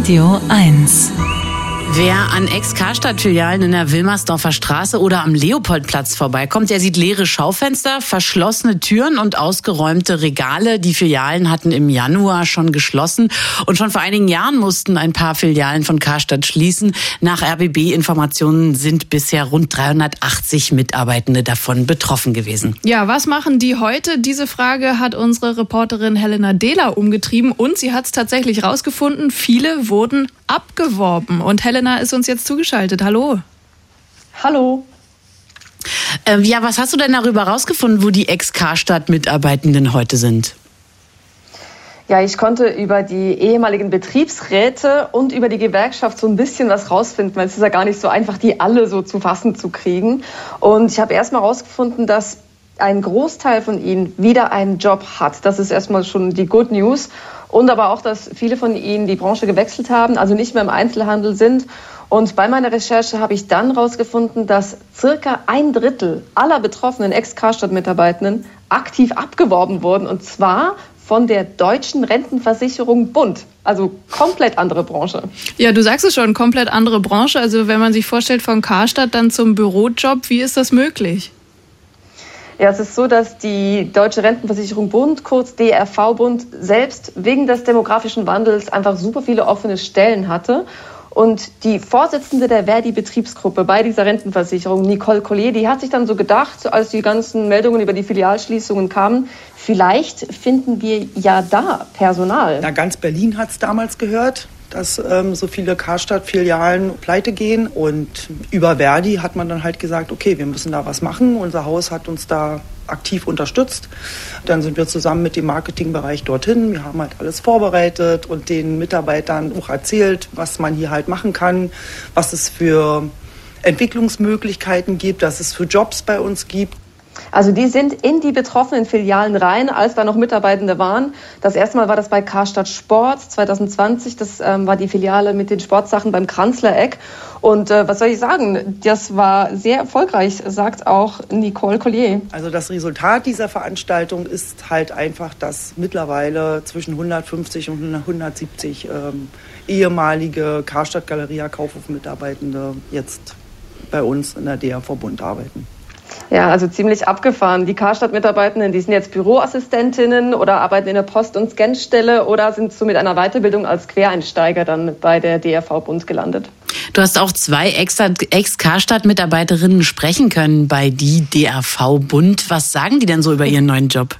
Radio 1. Wer an Ex-Karstadt-Filialen in der Wilmersdorfer Straße oder am Leopoldplatz vorbeikommt, der sieht leere Schaufenster, verschlossene Türen und ausgeräumte Regale. Die Filialen hatten im Januar schon geschlossen und schon vor einigen Jahren mussten ein paar Filialen von Karstadt schließen. Nach RBB-Informationen sind bisher rund 380 Mitarbeitende davon betroffen gewesen. Ja, was machen die heute? Diese Frage hat unsere Reporterin Helena Dehler umgetrieben und sie hat es tatsächlich rausgefunden, viele wurden abgeworben. Und Helena ist uns jetzt zugeschaltet. Hallo. Hallo. Ja, was hast du denn darüber rausgefunden, wo die Ex-Karstadt-Mitarbeitenden heute sind? Ja, ich konnte über die ehemaligen Betriebsräte und über die Gewerkschaft so ein bisschen was rausfinden, weil es ist ja gar nicht so einfach, die alle so zu fassen zu kriegen. Und ich habe erstmal rausgefunden, dass ein Großteil von ihnen wieder einen Job hat. Das ist erstmal schon die Good News. Und aber auch, dass viele von ihnen die Branche gewechselt haben, also nicht mehr im Einzelhandel sind. Und bei meiner Recherche habe ich dann herausgefunden, dass circa 1/3 aller betroffenen Ex-Karstadt-Mitarbeitenden aktiv abgeworben wurden. Und zwar von der Deutschen Rentenversicherung Bund. Also komplett andere Branche. Ja, du sagst es schon, komplett andere Branche. Also wenn man sich vorstellt, von Karstadt dann zum Bürojob, wie ist das möglich? Ja, es ist so, dass die Deutsche Rentenversicherung Bund, kurz DRV-Bund, selbst wegen des demografischen Wandels einfach super viele offene Stellen hatte. Und die Vorsitzende der Verdi-Betriebsgruppe bei dieser Rentenversicherung, Nicole Collier, die hat sich dann so gedacht, als die ganzen Meldungen über die Filialschließungen kamen, vielleicht finden wir ja da Personal. Na, ganz Berlin hat es damals gehört, dass so viele Karstadt-Filialen pleite gehen. Und über Verdi hat man dann halt gesagt, okay, wir müssen da was machen. Unser Haus hat uns da aktiv unterstützt. Dann sind wir zusammen mit dem Marketingbereich dorthin. Wir haben halt alles vorbereitet und den Mitarbeitern auch erzählt, was man hier halt machen kann, was es für Entwicklungsmöglichkeiten gibt, dass es für Jobs bei uns gibt. Also die sind in die betroffenen Filialen rein, als da noch Mitarbeitende waren. Das erste Mal war das bei Karstadt Sport 2020. Das war die Filiale mit den Sportsachen beim Kranzlereck. Und was soll ich sagen, das war sehr erfolgreich, sagt auch Nicole Collier. Also das Resultat dieser Veranstaltung ist halt einfach, dass mittlerweile zwischen 150 und 170 ehemalige Karstadt Galeria Kaufhof-Mitarbeitende jetzt bei uns in der DRV-Bund arbeiten. Ja, also ziemlich abgefahren. Die Karstadt-Mitarbeitenden, die sind jetzt Büroassistentinnen oder arbeiten in der Post- und Scanstelle oder sind so mit einer Weiterbildung als Quereinsteiger dann bei der DRV-Bund gelandet. Du hast auch 2 Ex-Karstadt-Mitarbeiterinnen sprechen können bei die DRV-Bund. Was sagen die denn so über ihren neuen Job?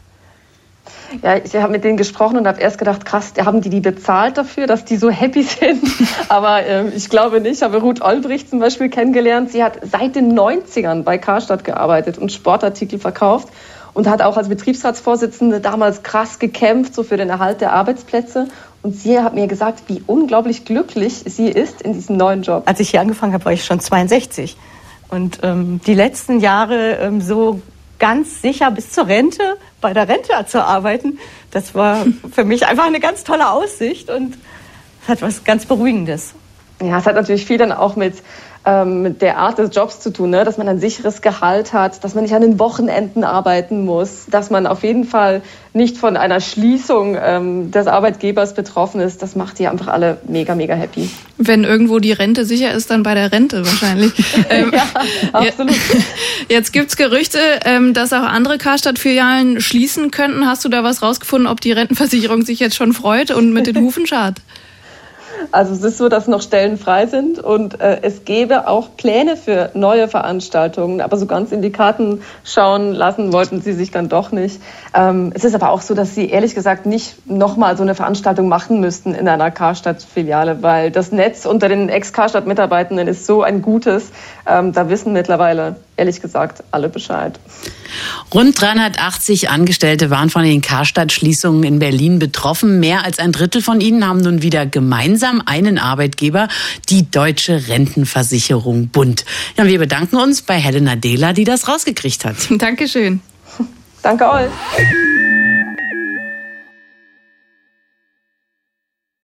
Ja, ich habe mit denen gesprochen und habe erst gedacht, krass, haben die bezahlt dafür, dass die so happy sind? Aber ich glaube nicht. Ich habe Ruth Olbricht zum Beispiel kennengelernt. Sie hat seit den 90ern bei Karstadt gearbeitet und Sportartikel verkauft und hat auch als Betriebsratsvorsitzende damals krass gekämpft, so für den Erhalt der Arbeitsplätze. Und sie hat mir gesagt, wie unglaublich glücklich sie ist in diesem neuen Job. Als ich hier angefangen habe, war ich schon 62. Und die letzten Jahre so ganz sicher bis zur Rente, bei der Rente zu arbeiten, das war für mich einfach eine ganz tolle Aussicht und es hat was ganz Beruhigendes. Ja, es hat natürlich viel dann auch mit der Art des Jobs zu tun, ne? Dass man ein sicheres Gehalt hat, dass man nicht an den Wochenenden arbeiten muss, dass man auf jeden Fall nicht von einer Schließung des Arbeitgebers betroffen ist. Das macht die einfach alle mega, mega happy. Wenn irgendwo die Rente sicher ist, dann bei der Rente wahrscheinlich. Ja, absolut. Jetzt gibt's Gerüchte, dass auch andere Karstadt-Filialen schließen könnten. Hast du da was rausgefunden, ob die Rentenversicherung sich jetzt schon freut und mit den Hufen scharrt? Also es ist so, dass noch Stellen frei sind und es gäbe auch Pläne für neue Veranstaltungen, aber so ganz in die Karten schauen lassen wollten sie sich dann doch nicht. Es ist aber auch so, dass sie ehrlich gesagt nicht nochmal so eine Veranstaltung machen müssten in einer Karstadt-Filiale, weil das Netz unter den Ex-Karstadt-Mitarbeitenden ist so ein gutes, da wissen mittlerweile ehrlich gesagt alle Bescheid. Rund 380 Angestellte waren von den Karstadt-Schließungen in Berlin betroffen. Mehr als 1/3 von ihnen haben nun wieder gemeinsam einen Arbeitgeber, die Deutsche Rentenversicherung Bund. Ja, und wir bedanken uns bei Helena Dehler, die das rausgekriegt hat. Dankeschön. Danke euch.